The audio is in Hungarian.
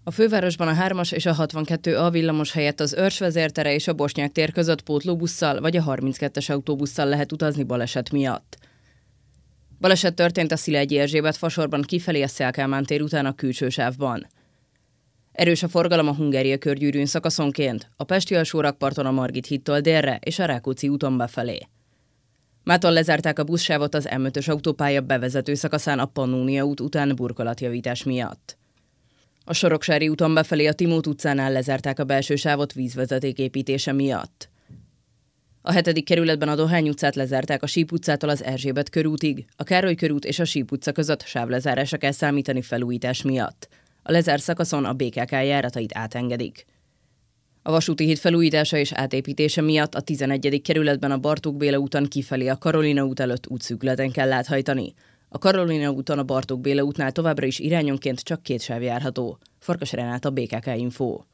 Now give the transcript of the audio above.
A fővárosban a 3-as és a 62A villamos helyett az Örs vezértere és a Bosnyák tér között pótlóbusszal vagy a 32-es autóbusszal lehet utazni baleset miatt. Baleset történt a Szilágyi Erzsébet fasorban kifelé a Széll Kálmán tér után a külső sávban. Erős a forgalom a Hungária körgyűrűn szakaszonként, a pesti alsórakparton a Margit hídtól délre és a Rákóczi úton befelé. Mától lezárták a buszsávot az M5-ös autópálya bevezető szakaszán a Pannónia út után burkolatjavítás miatt. A Soroksári úton befelé a Timót utcánál lezárták a belső sávot vízvezeték építése miatt. A 7. kerületben a Dohány utcát lezárták a Síp utcától az Erzsébet körútig, a Károly körút és a Síp utca között sávlezárásra kell számítani felújítás miatt. A lezárt szakaszon a BKK járatait átengedik. A vasúti híd felújítása és átépítése miatt a 11. kerületben a Bartók Béla úton kifelé a Karolina út előtt útszűkületen kell áthajtani. A Karolina úton a Bartók Béla útnál továbbra is irányonként csak 2 sáv járható. Farkas Renát, a BKK Info.